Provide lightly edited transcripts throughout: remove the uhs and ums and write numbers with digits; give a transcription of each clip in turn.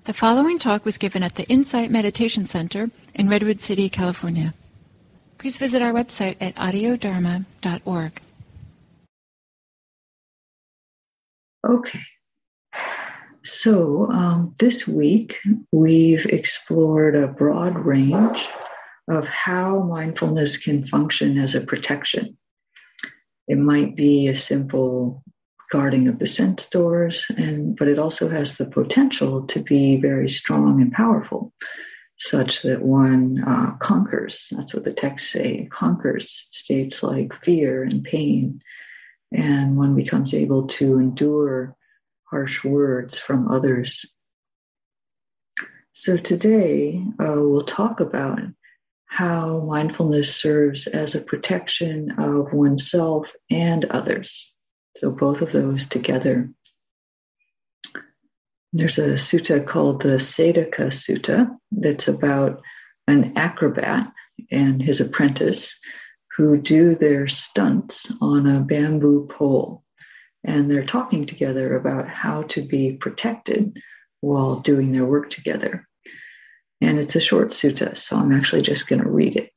The following talk was given at the Insight Meditation Center in Redwood City, California. Please visit our website at audiodharma.org. Okay, so this week we've explored a broad range of how mindfulness can function as a protection. It might be a simple guarding of the sense doors, but it also has the potential to be very strong and powerful, such that one conquers, that's what the texts say, conquers states like fear and pain, and one becomes able to endure harsh words from others. So today we'll talk about how mindfulness serves as a protection of oneself and others. So both of those together. There's a sutta called the Saddhaka Sutta that's about an acrobat and his apprentice who do their stunts on a bamboo pole. And they're talking together about how to be protected while doing their work together. And it's a short sutta, so I'm actually just going to read it.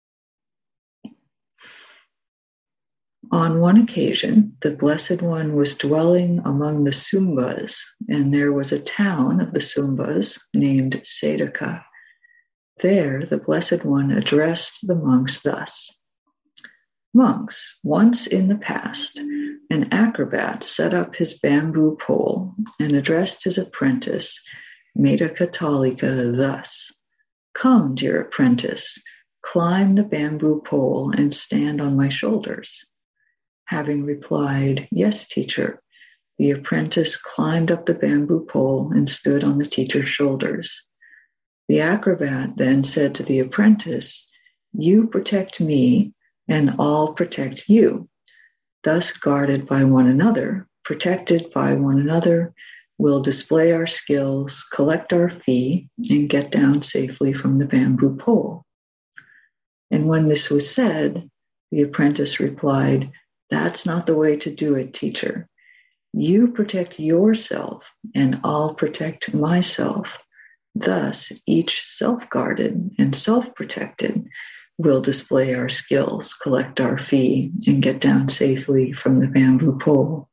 On one occasion, the Blessed One was dwelling among the Sumbas, and there was a town of the Sumbas named Saddhaka. There, the Blessed One addressed the monks thus. Monks, once in the past, an acrobat set up his bamboo pole and addressed his apprentice, Medakatalika, thus. Come, dear apprentice, climb the bamboo pole and stand on my shoulders. Having replied, yes, teacher, the apprentice climbed up the bamboo pole and stood on the teacher's shoulders. The acrobat then said to the apprentice, you protect me, and I'll protect you. Thus guarded by one another, protected by one another, we'll display our skills, collect our fee, and get down safely from the bamboo pole. And when this was said, the apprentice replied, that's not the way to do it, teacher. You protect yourself, and I'll protect myself. Thus, each self-guarded and self-protected will display our skills, collect our fee, and get down safely from the bamboo pole.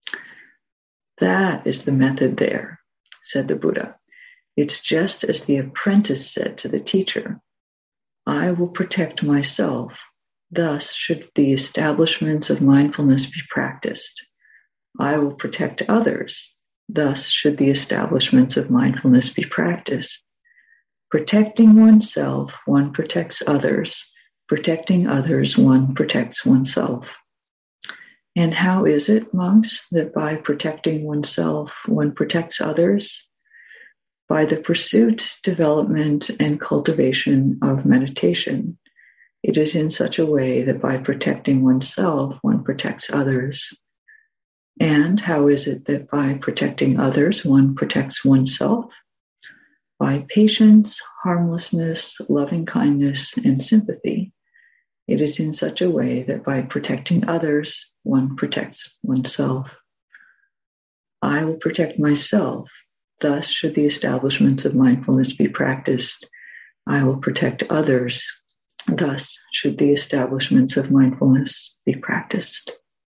That is the method there, said the Buddha. It's just as the apprentice said to the teacher, I will protect myself. Thus should the establishments of mindfulness be practiced. I will protect others. Thus should the establishments of mindfulness be practiced. Protecting oneself, one protects others. Protecting others, one protects oneself. And how is it, monks, that by protecting oneself, one protects others? By the pursuit, development, and cultivation of meditation. It is in such a way that by protecting oneself, one protects others. And how is it that by protecting others, one protects oneself? By patience, harmlessness, loving kindness, and sympathy. It is in such a way that by protecting others, one protects oneself. I will protect myself. Thus should the establishments of mindfulness be practiced. I will protect others. Thus should the establishments of mindfulness be practiced.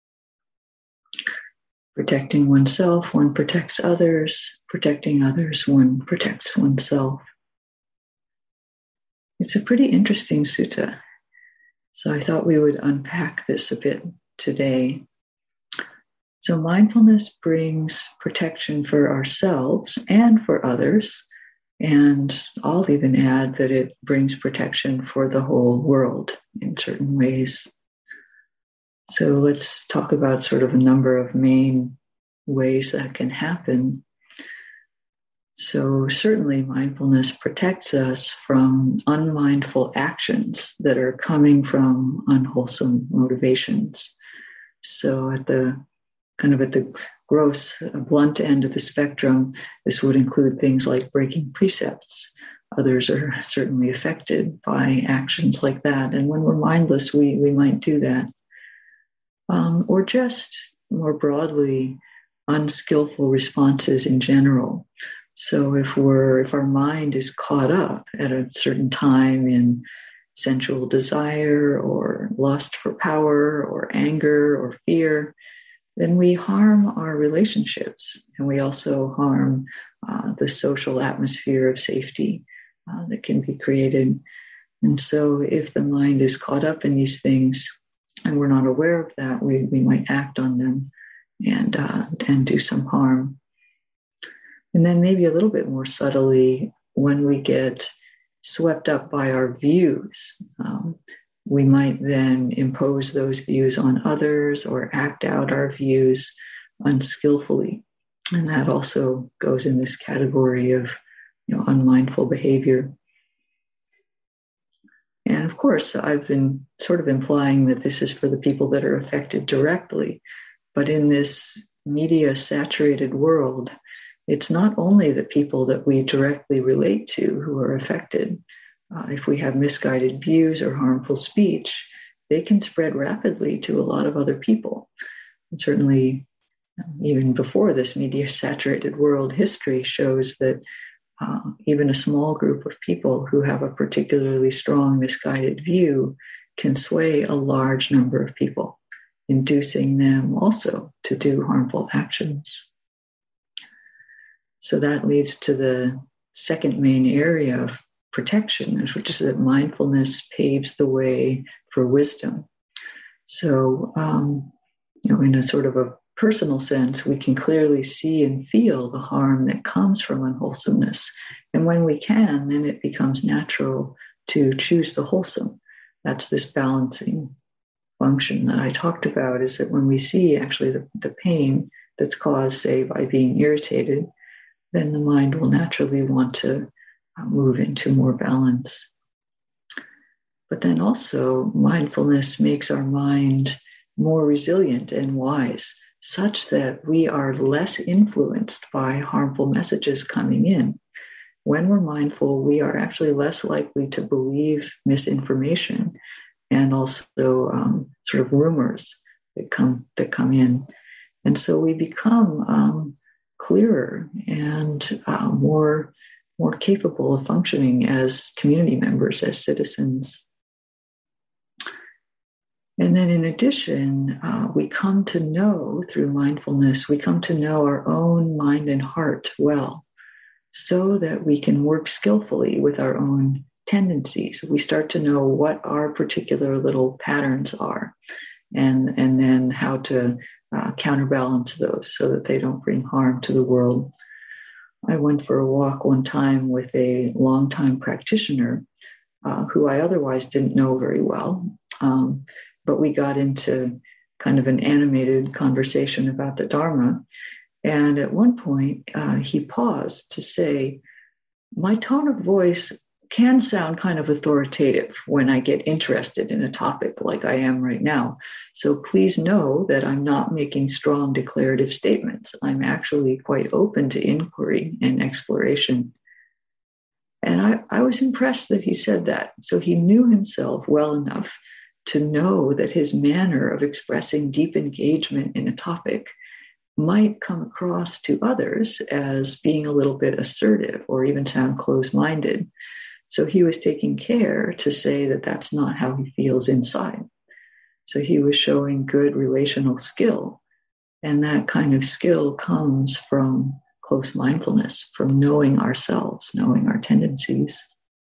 Protecting oneself, one protects others. Protecting others, one protects oneself. It's a pretty interesting sutta. So I thought we would unpack this a bit today. So mindfulness brings protection for ourselves and for others. And I'll even add that it brings protection for the whole world in certain ways. So let's talk about sort of a number of main ways that can happen. So certainly mindfulness protects us from unmindful actions that are coming from unwholesome motivations. So at the gross, blunt end of the spectrum, this would include things like breaking precepts. Others are certainly affected by actions like that. And when we're mindless, we might do that. Or just more broadly, unskillful responses in general. So if our mind is caught up at a certain time in sensual desire or lust for power or anger or fear, then we harm our relationships, and we also harm the social atmosphere of safety that can be created. And so if the mind is caught up in these things and we're not aware of that, we might act on them and do some harm. And then maybe a little bit more subtly, when we get swept up by our views, we might then impose those views on others or act out our views unskillfully. And that also goes in this category of unmindful behavior. And of course, I've been sort of implying that this is for the people that are affected directly. But in this media-saturated world, it's not only the people that we directly relate to who are affected. If we have misguided views or harmful speech, they can spread rapidly to a lot of other people. And certainly, even before this media-saturated world, history shows that even a small group of people who have a particularly strong misguided view can sway a large number of people, inducing them also to do harmful actions. So that leads to the second main area of protection, which is that mindfulness paves the way for wisdom. So, in a sort of a personal sense, we can clearly see and feel the harm that comes from unwholesomeness. And when we can, then it becomes natural to choose the wholesome. That's this balancing function that I talked about, is that when we see actually the pain that's caused, say, by being irritated, then the mind will naturally want to move into more balance. But then also, mindfulness makes our mind more resilient and wise, such that we are less influenced by harmful messages coming in. When we're mindful, we are actually less likely to believe misinformation and also sort of rumors that come in. And so we become clearer and more capable of functioning as community members, as citizens. And then in addition, we come to know through mindfulness, we come to know our own mind and heart well, so that we can work skillfully with our own tendencies. We start to know what our particular little patterns are, and then how to counterbalance those so that they don't bring harm to the world. I went for a walk one time with a longtime practitioner who I otherwise didn't know very well. But we got into kind of an animated conversation about the Dharma. And at one point, he paused to say, my tone of voice can sound kind of authoritative when I get interested in a topic like I am right now. So please know that I'm not making strong declarative statements. I'm actually quite open to inquiry and exploration. And I was impressed that he said that. So he knew himself well enough to know that his manner of expressing deep engagement in a topic might come across to others as being a little bit assertive or even sound close-minded. So he was taking care to say that that's not how he feels inside. So he was showing good relational skill. And that kind of skill comes from close mindfulness, from knowing ourselves, knowing our tendencies.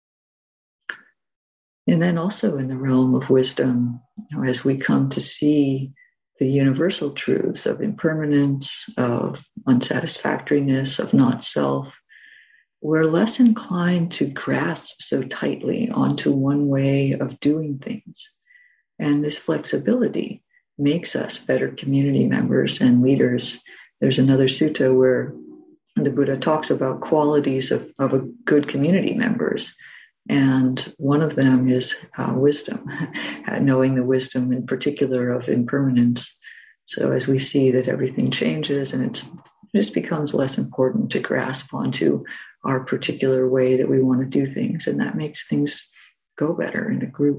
And then also in the realm of wisdom, as we come to see the universal truths of impermanence, of unsatisfactoriness, of not self, we're less inclined to grasp so tightly onto one way of doing things. And this flexibility makes us better community members and leaders. There's another sutta where the Buddha talks about qualities of a good community members. And one of them is wisdom, knowing the wisdom in particular of impermanence. So as we see that everything changes and it just becomes less important to grasp onto our particular way that we want to do things, and that makes things go better in a group.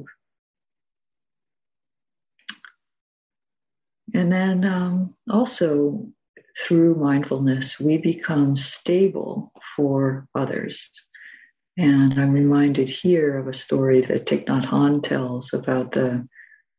And then also through mindfulness, we become stable for others. And I'm reminded here of a story that Thich Nhat Hanh tells about the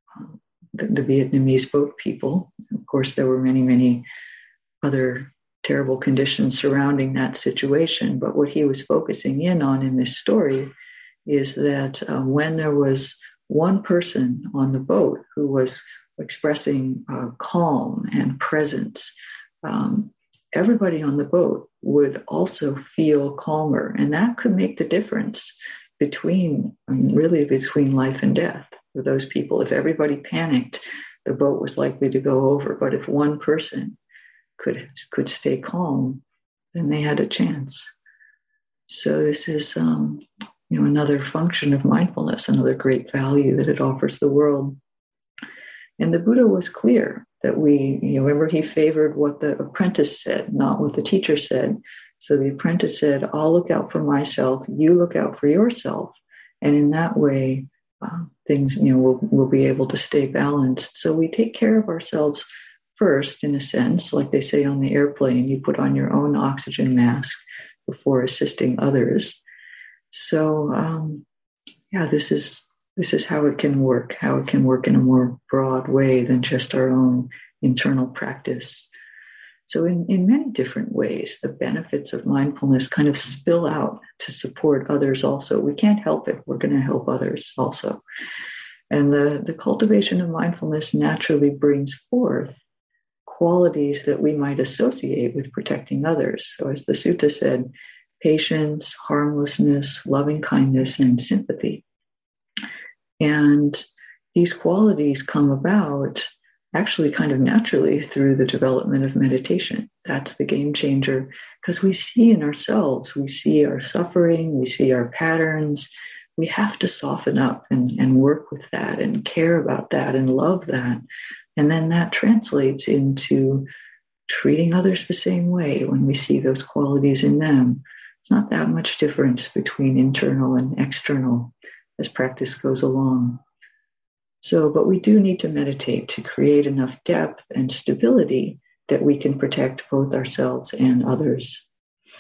Vietnamese boat people. Of course, there were many, many other terrible conditions surrounding that situation. But what he was focusing in on in this story is that when there was one person on the boat who was expressing calm and presence, everybody on the boat would also feel calmer. And that could make the difference between life and death for those people. If everybody panicked, the boat was likely to go over. But if one person could stay calm, then they had a chance. So this is another function of mindfulness, another great value that it offers the world. And the Buddha was clear that remember, he favored what the apprentice said, not what the teacher said. So the apprentice said, I'll look out for myself, you look out for yourself. And in that way, things, will be able to stay balanced. So we take care of ourselves first, in a sense, like they say on the airplane, you put on your own oxygen mask before assisting others. So, this is how it can work in a more broad way than just our own internal practice. So in many different ways, the benefits of mindfulness kind of spill out to support others also. We can't help it. We're going to help others also. And the cultivation of mindfulness naturally brings forth qualities that we might associate with protecting others. So as the sutta said, patience, harmlessness, loving kindness, and sympathy. And these qualities come about actually kind of naturally through the development of meditation. That's the game changer, because we see in ourselves, we see our suffering, we see our patterns. We have to soften up and work with that and care about that and love that. And then that translates into treating others the same way when we see those qualities in them. It's not that much difference between internal and external as practice goes along. So, but we do need to meditate to create enough depth and stability that we can protect both ourselves and others.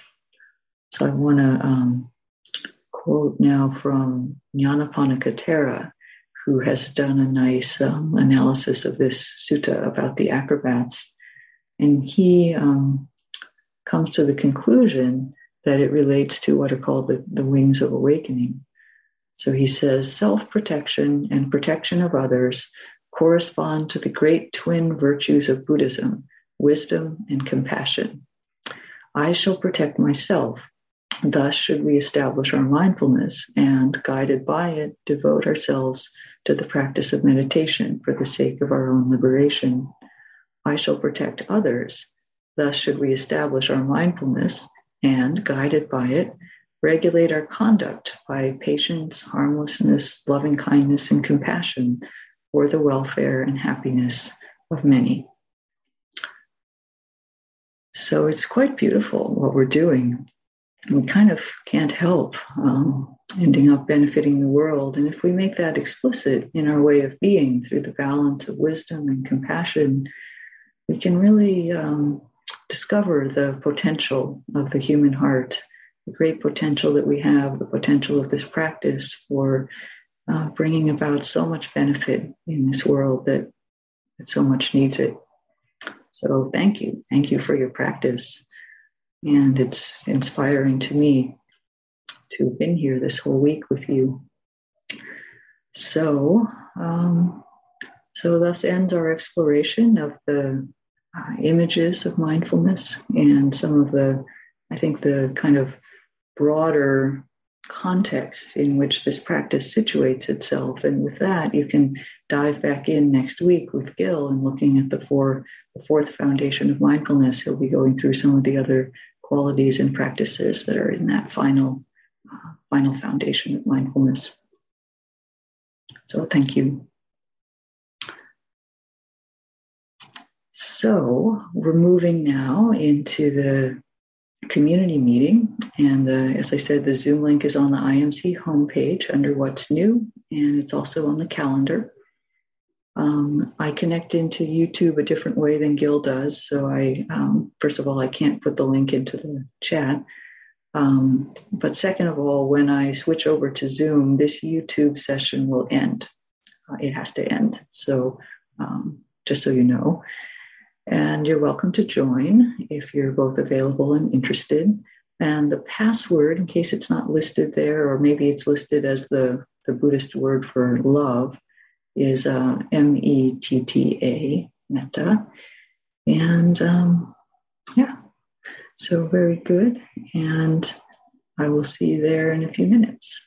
So I want to quote now from Nyanaponika Thera, who has done a nice analysis of this sutta about the acrobats. And he comes to the conclusion that it relates to what are called the wings of awakening. So he says, self-protection and protection of others correspond to the great twin virtues of Buddhism, wisdom and compassion. I shall protect myself. Thus should we establish our mindfulness and, guided by it, devote ourselves to the practice of meditation for the sake of our own liberation. I shall protect others. Thus should we establish our mindfulness and, guided by it, regulate our conduct by patience, harmlessness, loving kindness, and compassion for the welfare and happiness of many. So it's quite beautiful what we're doing. We kind of can't help ending up benefiting the world. And if we make that explicit in our way of being through the balance of wisdom and compassion, we can really discover the potential of the human heart, the great potential that we have, the potential of this practice for bringing about so much benefit in this world that so much needs it. So thank you. Thank you for your practice. And it's inspiring to me to have been here this whole week with you. So thus ends our exploration of the images of mindfulness and some of the kind of broader context in which this practice situates itself. And with that, you can dive back in next week with Gil and looking at the fourth foundation of mindfulness. He'll be going through some of the other qualities and practices that are in that final foundation of mindfulness. So thank you. So we're moving now into the community meeting. And as I said, the Zoom link is on the IMC homepage under What's New, and it's also on the calendar. I connect into YouTube a different way than Gil does. So first of all, I can't put the link into the chat. But second of all, when I switch over to Zoom, this YouTube session will end. It has to end. So just so you know. And you're welcome to join if you're both available and interested. And the password, in case it's not listed there, or maybe it's listed as the Buddhist word for love, is METTA, metta. And so very good. And I will see you there in a few minutes.